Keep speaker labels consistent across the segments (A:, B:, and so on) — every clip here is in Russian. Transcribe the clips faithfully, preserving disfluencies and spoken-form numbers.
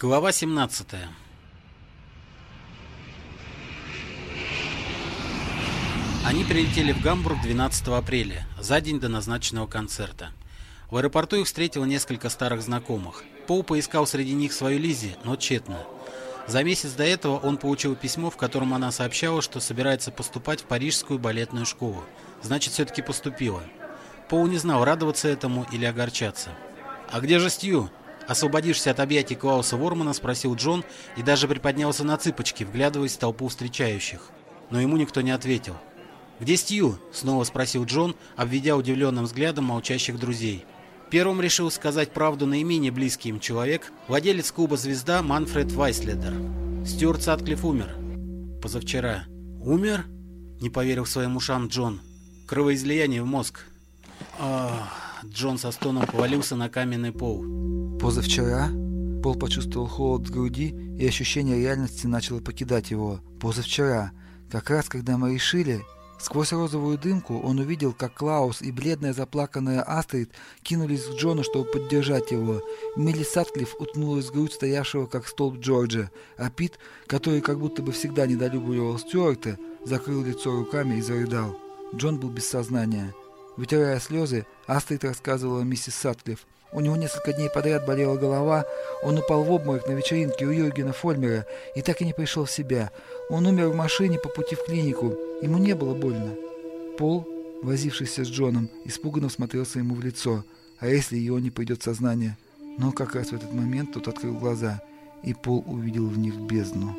A: Глава семнадцатая. Они прилетели в Гамбург двенадцатого апреля, за день до назначенного концерта. В аэропорту их встретило несколько старых знакомых. Пол поискал среди них свою Лиззи, но тщетно. За месяц до этого он получил письмо, в котором она сообщала, что собирается поступать в парижскую балетную школу. Значит, все-таки поступила. Пол не знал, радоваться этому или огорчаться. «А где же Стью?» Освободившись от объятий Клауса Вормана, спросил Джон и даже приподнялся на цыпочки, вглядываясь в толпу встречающих. Но ему никто не ответил. «Где Стью?» — снова спросил Джон, обведя удивленным взглядом молчащих друзей. Первым решил сказать правду наименее близкий им человек, владелец клуба «Звезда» Манфред Вайследер. Стюарт Сатклифф умер. Позавчера. «Умер?» — не поверил своим ушам Джон. «Кровоизлияние в мозг». Ах... Джон со стоном повалился на каменный пол.
B: Позавчера? Пол почувствовал холод в груди, и ощущение реальности начало покидать его. Позавчера. Как раз когда мы решили... Сквозь розовую дымку он увидел, как Клаус и бледная заплаканная Астрид кинулись к Джону, чтобы поддержать его. Милли Сатклифф уткнулась в грудь стоявшего как столб Джорджа, а Пит, который как будто бы всегда недолюбливал Стюарта, закрыл лицо руками и зарыдал. Джон был без сознания. Вытирая слезы, Астрид рассказывала миссис Сатклифф. У него несколько дней подряд болела голова, он упал в обморок на вечеринке у Юргена Фольмера и так и не пришел в себя. Он умер в машине по пути в клинику, ему не было больно. Пол, возившийся с Джоном, испуганно смотрелся ему в лицо, а если его не придет в сознание? Но как раз в этот момент тот открыл глаза, и Пол увидел в них бездну.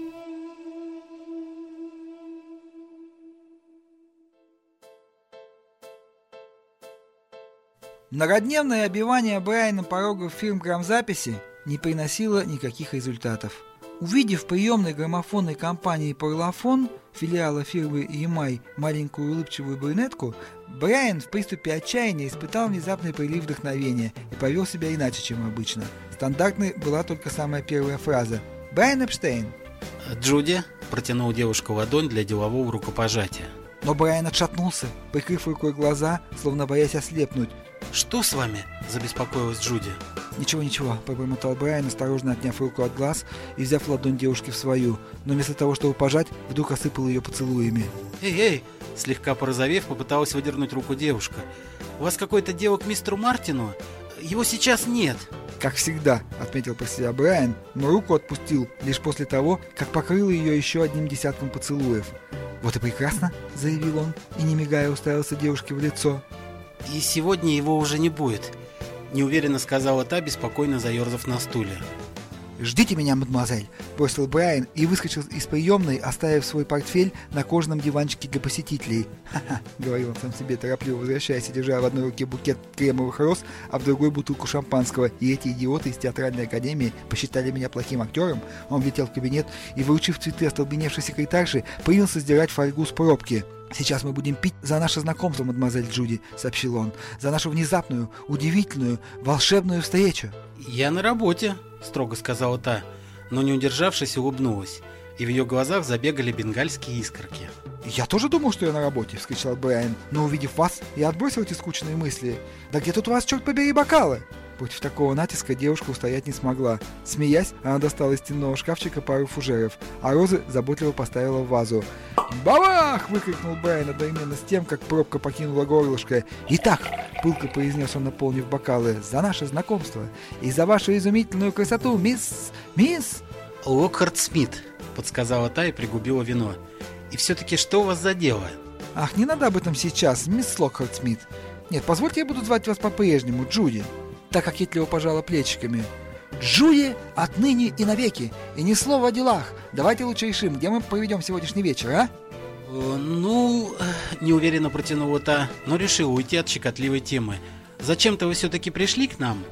B: Многодневное обивание Брайаном порогов фирм грамзаписи не приносило никаких результатов. Увидев в приемной граммофонной компании «Парлофон», филиала фирмы «Ямай», маленькую улыбчивую брюнетку, Брайан в приступе отчаяния испытал внезапный прилив вдохновения и повел себя иначе, чем обычно. Стандартной была только самая первая фраза «Брайан Эпштейн».
A: «Джуди», — протянул девушка ладонь для делового рукопожатия.
B: Но Брайан отшатнулся, прикрыв рукой глаза, словно боясь ослепнуть.
A: «Что с вами?» – забеспокоилась Джуди.
B: «Ничего, ничего», – пробормотал Брайан, осторожно отняв руку от глаз и взяв ладонь девушки в свою, но вместо того, чтобы пожать, вдруг осыпал ее поцелуями.
A: «Эй, эй!» – слегка порозовев, попыталась выдернуть руку девушка. «У вас какое-то дело к мистеру Мартину? Его сейчас нет!»
B: «Как всегда», – отметил про себя Брайан, но руку отпустил лишь после того, как покрыл ее еще одним десятком поцелуев. «Вот и прекрасно», – заявил он, и не мигая уставился девушке в лицо.
A: «И сегодня его уже не будет», — неуверенно сказала та, беспокойно заерзав на стуле.
B: «Ждите меня, мадемуазель», — бросил Брайан и выскочил из приемной, оставив свой портфель на кожаном диванчике для посетителей. «Ха-ха», — говорил он сам себе, торопливо возвращаясь и держа в одной руке букет кремовых роз, а в другой бутылку шампанского. И эти идиоты из театральной академии посчитали меня плохим актером. Он влетел в кабинет и, вручив цветы остолбеневшей секретарши, принялся сдирать фольгу с пробки. «Сейчас мы будем пить за наше знакомство, мадемуазель Джуди», — сообщил он, «за нашу внезапную, удивительную, волшебную встречу».
A: «Я на работе», — строго сказала та, но, не удержавшись, улыбнулась, и в ее глазах забегали бенгальские искорки.
B: «Я тоже думал, что я на работе», — вскричал Брайан, «но, увидев вас, я отбросил эти скучные мысли. Да где тут у вас, черт побери, бокалы?» Против такого натиска девушка устоять не смогла. Смеясь, она достала из стенного шкафчика пару фужеров, а розы заботливо поставила в вазу. «Бабах!» — выкрикнул Брайан одновременно с тем, как пробка покинула горлышко. «Итак», — пылко произнес он, наполнив бокалы, — «за наше знакомство и за вашу изумительную красоту, мисс... мисс...»
A: «Локхарт Смит», — подсказала та и пригубила вино. «И все-таки что у вас за дело?»
B: «Ах, не надо об этом сейчас, мисс Локхарт Смит. Нет, позвольте, я буду звать вас по-прежнему, Джуди». Так кокетливо пожала плечиками. «Джуди отныне и навеки, и ни слова о делах. Давайте лучше решим, где мы проведем сегодняшний вечер, а?»
A: э, «Ну...» — неуверенно протянула та, но решила уйти от щекотливой темы. «Зачем-то вы все-таки пришли к нам?»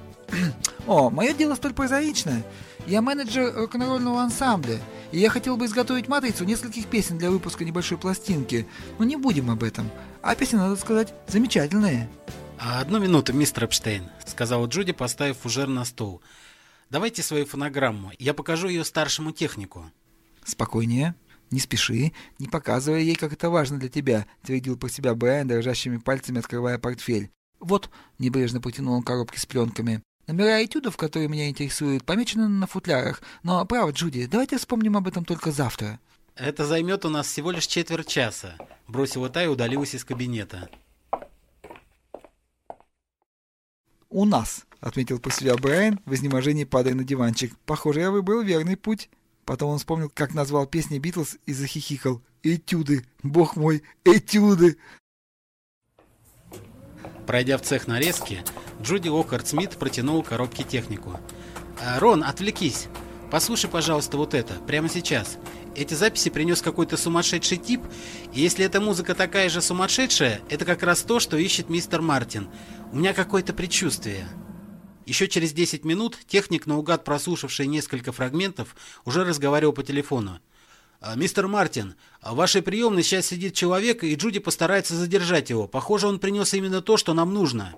B: «О, мое дело столь прозаичное. Я менеджер рок-н-ролльного ансамбля, и я хотел бы изготовить матрицу нескольких песен для выпуска небольшой пластинки. Но не будем об этом. А песни, надо сказать, замечательные».
A: «Одну минуту, мистер Эпштейн», — сказала Джуди, поставив фужер на стол. «Давайте свою фонограмму, я покажу ее старшему технику».
B: «Спокойнее, не спеши, не показывая ей, как это важно для тебя», — твердил про себя Брайан, дрожащими пальцами открывая портфель. «Вот», — небрежно протянул он коробки с пленками, Номера этюдов, которые меня интересуют, помечены на футлярах. Но, право, Джуди, давайте вспомним об этом только завтра.
A: Это займет у нас всего лишь четверть часа, бросила та и удалилась из кабинета.
B: У нас, отметил про себя Брайан, в изнеможении падая на диванчик. Похоже, я выбрал верный путь. Потом он вспомнил, как назвал песни Битлз и захихикал. Этюды, бог мой, этюды!
A: Пройдя в цех нарезки, Джуди Локхарт-Смит протянул коробки технику. «Рон, отвлекись! Послушай, пожалуйста, вот это, прямо сейчас. Эти записи принес какой-то сумасшедший тип, и если эта музыка такая же сумасшедшая, это как раз то, что ищет мистер Мартин. У меня какое-то предчувствие». Еще через десять минут техник, наугад прослушавший несколько фрагментов, уже разговаривал по телефону. «Мистер Мартин, в вашей приемной сейчас сидит человек, и Джуди постарается задержать его. Похоже, он принес именно то, что нам нужно».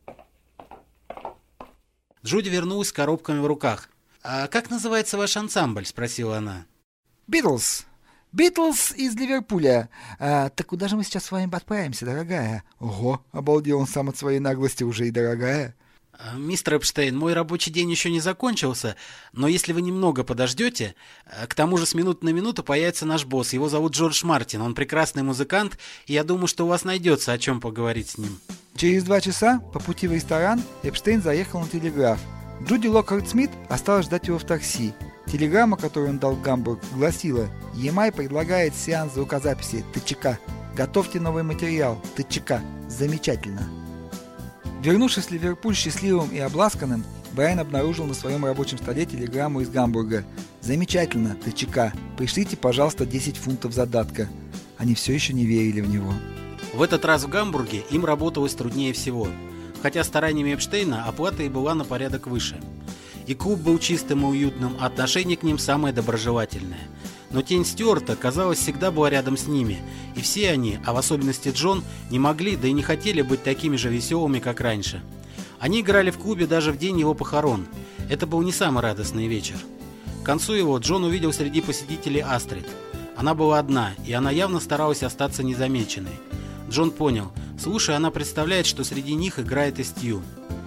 A: Джуди вернулась с коробками в руках. «А как называется ваш ансамбль?» – спросила она.
B: «Битлз. Битлз из Ливерпуля. А, так куда же мы сейчас с вами отправимся, дорогая?» «Ого, обалдел он сам от своей наглости уже и дорогая».
A: «Мистер Эпштейн, мой рабочий день еще не закончился, но если вы немного подождете, к тому же с минуты на минуту появится наш босс. Его зовут Джордж Мартин, он прекрасный музыкант, и я думаю, что у вас найдется о чем поговорить с ним».
B: Через два часа по пути в ресторан Эпштейн заехал на телеграф. Джуди Локхарт-Смит осталась ждать его в такси. Телеграмма, которую он дал в Гамбург, гласила: «и эм ай предлагает сеанс звукозаписи ТЧК. Готовьте новый материал. ТЧК. Замечательно». Вернувшись в Ливерпуль счастливым и обласканным, Брайан обнаружил на своем рабочем столе телеграмму из Гамбурга. «Замечательно, ТЧК. Пришлите, пожалуйста, десять фунтов задатка». Они все еще не верили в него.
A: В этот раз в Гамбурге им работалось труднее всего. Хотя стараниями Эпштейна оплата и была на порядок выше. И клуб был чистым и уютным, а отношение к ним самое доброжелательное. Но тень Стюарта, казалось, всегда была рядом с ними, и все они, а в особенности Джон, не могли, да и не хотели быть такими же веселыми, как раньше. Они играли в клубе даже в день его похорон. Это был не самый радостный вечер. К концу его Джон увидел среди посетителей Астрид. Она была одна, и она явно старалась остаться незамеченной. Джон понял, слушая, она представляет, что среди них играет и Стью.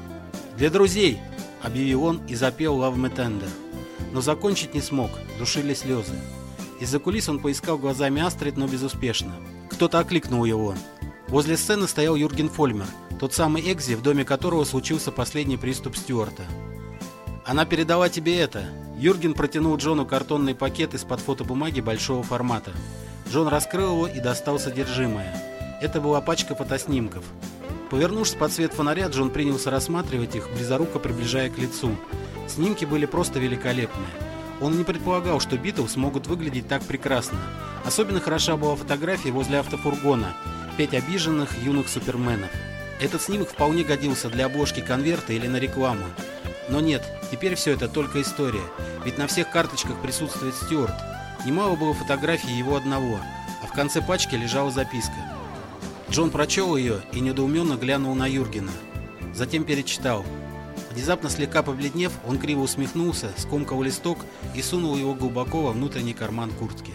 A: «Для друзей!» – объявил он и запел «Love Me Tender». Но закончить не смог, душили слезы. Из-за кулис он поискал глазами Астрид, но безуспешно. Кто-то окликнул его. Возле сцены стоял Юрген Фольмер, тот самый Экзи, в доме которого случился последний приступ Стюарта. «Она передала тебе это». Юрген протянул Джону картонный пакет из-под фотобумаги большого формата. Джон раскрыл его и достал содержимое. Это была пачка фотоснимков. Повернувшись под свет фонаря, Джон принялся рассматривать их, близоруко приближая к лицу. Снимки были просто великолепные. Он не предполагал, что Битлз могут выглядеть так прекрасно. Особенно хороша была фотография возле автофургона. Пять обиженных юных суперменов. Этот снимок вполне годился для обложки конверта или на рекламу. Но нет, теперь все это только история. Ведь на всех карточках присутствует Стюарт. Немало было фотографий его одного, а в конце пачки лежала записка. Джон прочел ее и недоуменно глянул на Юргена. Затем перечитал. Внезапно слегка побледнев, он криво усмехнулся, скомкал листок и сунул его глубоко во внутренний карман куртки.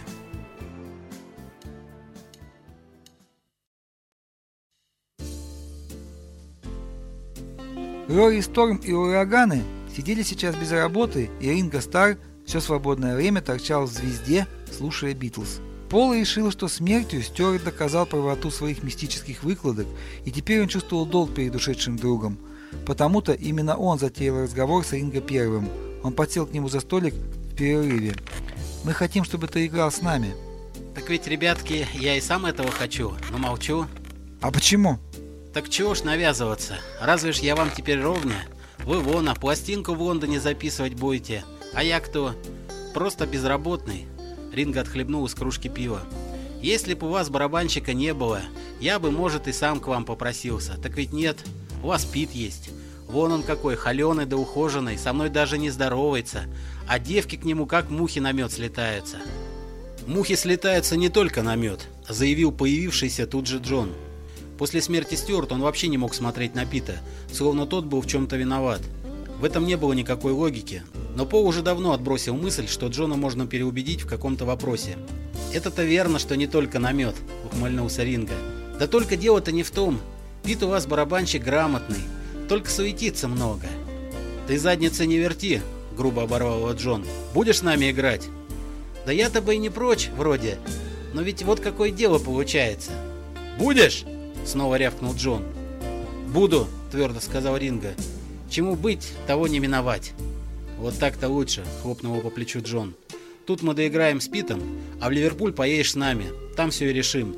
B: Рори Сторм и Ураганы сидели сейчас без работы, и Ринго Старр все свободное время торчал в «Звезде», слушая Битлз. Пол решил, что смертью Стюарт доказал правоту своих мистических выкладок, и теперь он чувствовал долг перед ушедшим другом. Потому-то именно он затеял разговор с Ринго первым. Он подсел к нему за столик в перерыве. «Мы хотим, чтобы ты играл с нами».
A: «Так ведь, ребятки, я и сам этого хочу, но молчу».
B: «А почему?»
A: «Так чего ж навязываться? Разве ж я вам теперь ровня? Вы вон, а пластинку в Лондоне записывать будете. А я кто? Просто безработный». Ринго отхлебнул из кружки пива. «Если бы у вас барабанщика не было, я бы, может, и сам к вам попросился. Так ведь нет, у вас Пит есть. Вон он какой, холеный да ухоженный, со мной даже не здоровается, а девки к нему как мухи на мед слетаются». «Мухи слетаются не только на мед», — заявил появившийся тут же Джон. После смерти Стюарта он вообще не мог смотреть на Пита, словно тот был в чем-то виноват. В этом не было никакой логики, но Пол уже давно отбросил мысль, что Джона можно переубедить в каком-то вопросе. «Это-то верно, что не только на мед», — ухмыльнулся Ринго. «Да только дело-то не в том. Пит у вас барабанщик грамотный, только суетится много». «Ты задницы не верти», — грубо оборвал его Джон. «Будешь с нами играть?» «Да я-то бы и не прочь, вроде. Но ведь вот какое дело получается». «Будешь?» — снова рявкнул Джон. «Буду», — твердо сказал Ринго. «Чему быть, того не миновать». «Вот так-то лучше», — хлопнул его по плечу Джон. «Тут мы доиграем с Питом, а в Ливерпуль поедешь с нами. Там все и решим».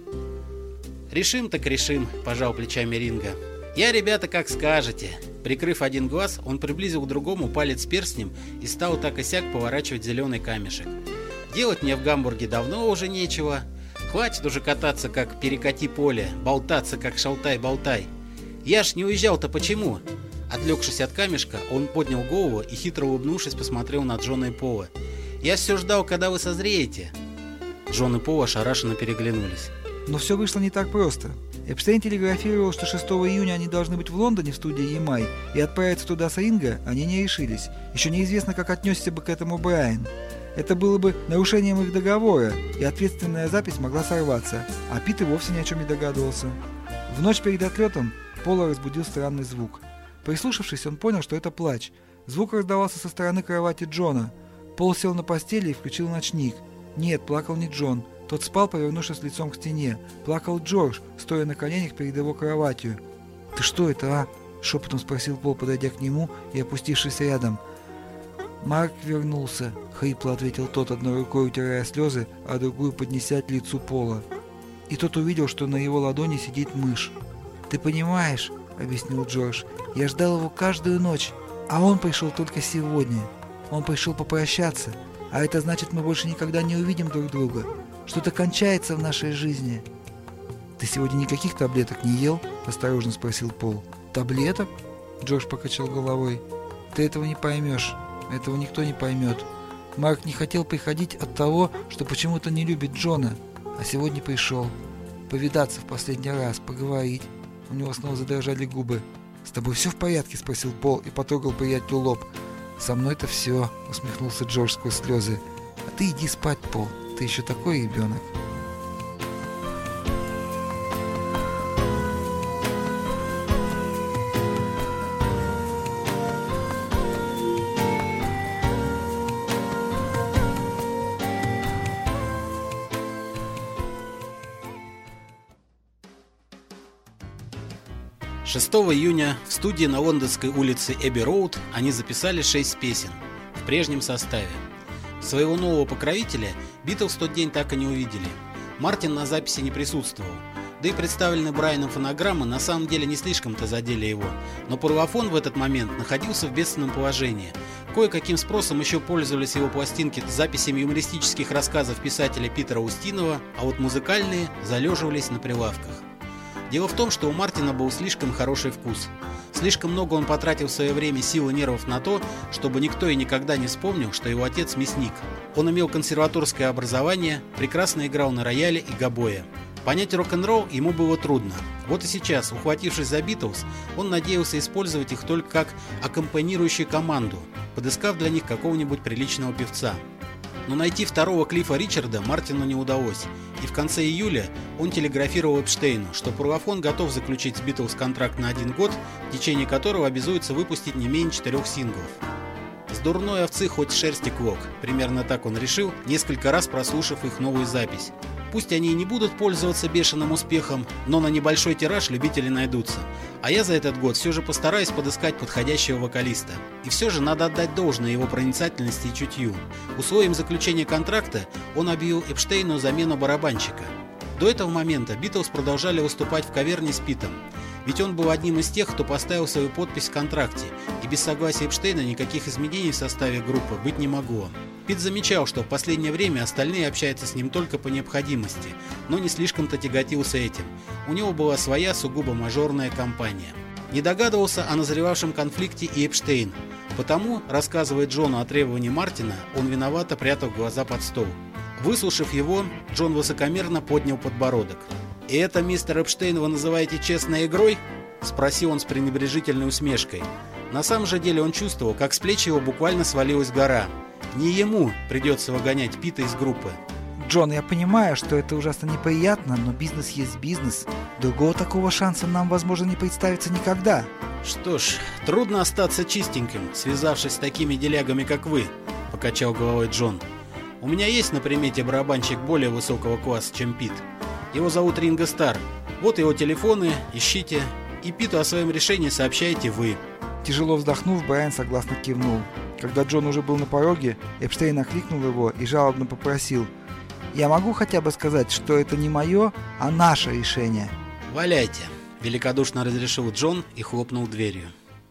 A: «Решим так решим», — пожал плечами Ринго. «Я, ребята, как скажете». Прикрыв один глаз, он приблизил к другому палец перстнем и стал так и сяк поворачивать зеленый камешек. «Делать мне в Гамбурге давно уже нечего. Хватит уже кататься, как перекати поле, болтаться, как шалтай-болтай. Я ж не уезжал-то почему?» Отвлекшись от камешка, он поднял голову и, хитро улыбнувшись, посмотрел на Джона и Пола. «Я все ждал, когда вы созреете». Джон и Пол ошарашенно переглянулись.
B: Но все вышло не так просто. Эпштейн телеграфировал, что шестого июня они должны быть в Лондоне в студии Ямай, и отправиться туда с Ринго они не решились. Еще неизвестно, как отнесся бы к этому Брайан. Это было бы нарушением их договора, и ответственная запись могла сорваться, а Пит и вовсе ни о чем не догадывался. В ночь перед отлетом Пола разбудил странный звук. Прислушавшись, он понял, что это плач. Звук раздавался со стороны кровати Джона. Пол сел на постели и включил ночник. Нет, плакал не Джон. Тот спал, повернувшись лицом к стене. Плакал Джордж, стоя на коленях перед его кроватью. «Ты что это, а?» — шепотом спросил Пол, подойдя к нему и опустившись рядом. «Марк вернулся», — хрипло ответил тот, одной рукой утирая слезы, а другую поднеся к лицу Пола. И тот увидел, что на его ладони сидит мышь. «Ты понимаешь», — объяснил Джордж, — «я ждал его каждую ночь, а он пришел только сегодня. Он пришел попрощаться, а это значит, мы больше никогда не увидим друг друга. Что-то кончается в нашей жизни». «Ты сегодня никаких таблеток не ел?» – осторожно спросил Пол. «Таблеток?» – Джордж покачал головой. «Ты этого не поймешь. Этого никто не поймет. Марк не хотел приходить от того, что почему-то не любит Джона, а сегодня пришел. Повидаться в последний раз, поговорить». У него снова задрожали губы. «С тобой все в порядке?» – спросил Пол и потрогал приятелю лоб. «Со мной-то все», – усмехнулся Джордж сквозь слезы. «А ты иди спать, Пол. Ты еще такой ребенок».
A: шестого июня в студии на лондонской улице Эбби-Роуд они записали шесть песен в прежнем составе. Своего нового покровителя Битлз в тот день так и не увидели. Мартин на записи не присутствовал, да и представленные Брайаном фонограммы на самом деле не слишком-то задели его, но Парлофон в этот момент находился в бедственном положении. Кое-каким спросом еще пользовались его пластинки с записями юмористических рассказов писателя Питера Устинова, а вот музыкальные залеживались на прилавках. Дело в том, что у Мартина был слишком хороший вкус. Слишком много он потратил в свое время сил и нервов на то, чтобы никто и никогда не вспомнил, что его отец мясник. Он имел консерваторское образование, прекрасно играл на рояле и гобое. Понять рок-н-ролл ему было трудно. Вот и сейчас, ухватившись за Битлз, он надеялся использовать их только как аккомпанирующую команду, подыскав для них какого-нибудь приличного певца. Но найти второго Клиффа Ричарда Мартину не удалось, и в конце июля он телеграфировал Эпштейну, что Парлофон готов заключить с Битлз контракт на один год, в течение которого обязуется выпустить не менее четырех синглов. С дурной овцы хоть шерсти клок, примерно так он решил, несколько раз прослушав их новую запись. Пусть они и не будут пользоваться бешеным успехом, но на небольшой тираж любители найдутся. А я за этот год все же постараюсь подыскать подходящего вокалиста. И все же надо отдать должное его проницательности и чутью. Условием заключения контракта он объявил Эпштейну замену барабанщика. До этого момента Битлз продолжали выступать в каверне с Питом. Ведь он был одним из тех, кто поставил свою подпись в контракте, и без согласия Эпштейна никаких изменений в составе группы быть не могло. Пит замечал, что в последнее время остальные общаются с ним только по необходимости, но не слишком-то тяготился этим. У него была своя сугубо мажорная компания. Не догадывался о назревавшем конфликте и Эпштейн, потому, рассказывая Джону о требовании Мартина, он виновато прятал глаза под стол. Выслушав его, Джон высокомерно поднял подбородок. «И это, мистер Эпштейн, вы называете честной игрой?» – спросил он с пренебрежительной усмешкой. На самом же деле он чувствовал, как с плеч его буквально свалилась гора. Не ему придется выгонять Пита из группы.
B: Джон, я понимаю, что это ужасно неприятно, но бизнес есть бизнес. Другого такого шанса нам, возможно, не представится никогда.
A: Что ж, трудно остаться чистеньким, связавшись с такими делягами, как вы, покачал головой Джон. У меня есть на примете барабанщик более высокого класса, чем Пит. Его зовут Ринго Стар. Вот его телефоны, ищите. И Питу о своем решении сообщаете вы.
B: Тяжело вздохнув, Брайан согласно кивнул. Когда Джон уже был на пороге, Эпштейн окликнул его и жалобно попросил: «Я могу хотя бы сказать, что это не мое, а наше решение?»
A: «Валяйте», — великодушно разрешил Джон и хлопнул дверью.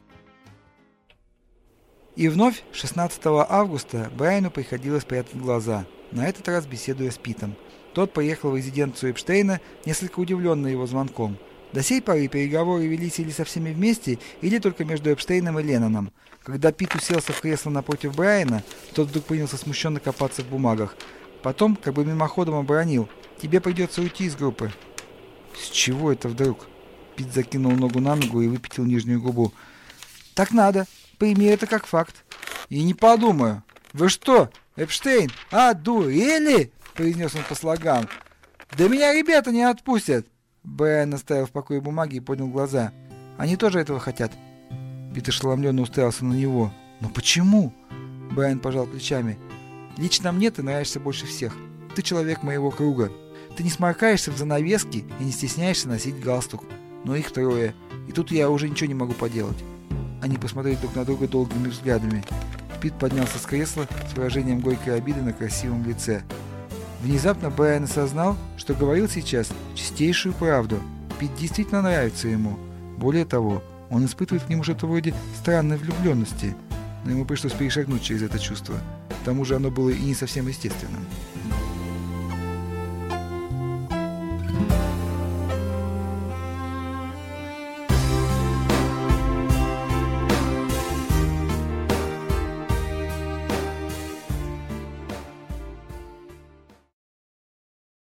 B: И вновь шестнадцатого августа Брайану приходилось прятать глаза, на этот раз беседуя с Питом. Тот поехал в резиденцию Эпштейна, несколько удивленный его звонком. До сей поры переговоры велись или со всеми вместе, или только между Эпштейном и Ленноном. Когда Пит уселся в кресло напротив Брайана, тот вдруг принялся смущенно копаться в бумагах. Потом, как бы мимоходом, обронил: «Тебе придется уйти из группы». «С чего это вдруг?» Пит закинул ногу на ногу и выпятил нижнюю губу. «Так надо. Прими это как факт». «И не подумаю». «Вы что, Эпштейн? А, дуэли?» — произнес он по слогам. «Да меня ребята не отпустят». Брайан оставил в покое бумаги и поднял глаза. «Они тоже этого хотят». Пит ошеломленно уставился на него. «Но почему?» Брайан пожал плечами. «Лично мне ты нравишься больше всех. Ты человек моего круга. Ты не сморкаешься в занавески и не стесняешься носить галстук. Но их трое. И тут я уже ничего не могу поделать». Они посмотрели друг на друга долгими взглядами. Пит поднялся с кресла с выражением горькой обиды на красивом лице. Внезапно Брайан осознал, что говорил сейчас чистейшую правду. Пит действительно нравится ему. Более того, он испытывает к нему что-то вроде странной влюбленности. Но ему пришлось перешагнуть через это чувство. К тому же оно было и не совсем естественным.